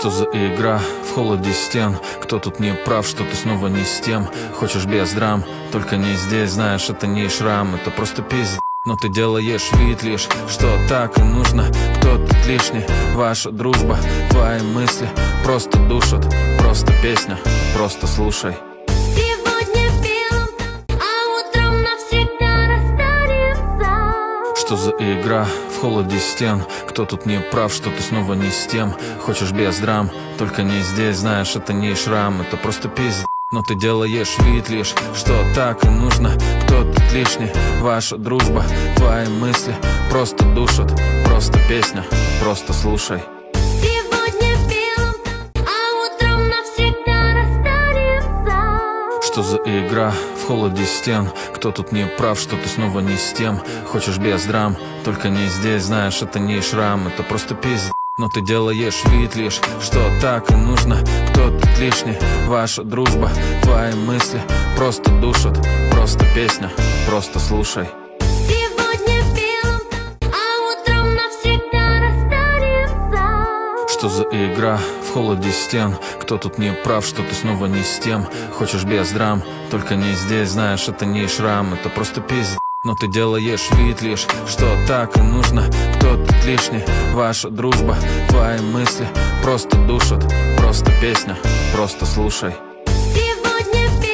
Что за игра в холоде стен? Кто тут не прав, что ты снова не с тем? Хочешь без драм, только не здесь. Знаешь, это не шрам, это просто пиздец. Но ты делаешь вид лишь, что так и нужно. Кто тут лишний? Ваша дружба, твои мысли просто душат. Просто песня, просто слушай. Сегодня белым, а утром навсегда расстанется. Что за игра в холоде стен? Кто тут не прав, что ты снова не с тем? Хочешь без драм, только не здесь. Знаешь, это не шрам, это просто пиздец. Но ты делаешь вид лишь, что так и нужно. Кто тут лишний? Ваша дружба, твои мысли просто душат. Просто песня, просто слушай. Сегодня белым, а утром навсегда расстанется. Что за игра в холоде стен? Кто тут не прав, что ты снова не с тем? Хочешь без драм, только не здесь. Знаешь, это не шрам, это просто пиздец. Но ты делаешь вид лишь, что так и нужно. Кто тут лишний? Ваша дружба, твои мысли просто душат. Просто песня, просто слушай. Сегодня белым, а утром навсегда расстанется. Что за игра в холоде стен? Кто тут не прав, что ты снова не с тем? Хочешь без драм, только не здесь. Знаешь, это не шрам, это просто пиздец. Но ты делаешь вид лишь, что так и нужно. Кто тут лишний? Ваша дружба, твои мысли просто душат. Просто песня, просто слушай.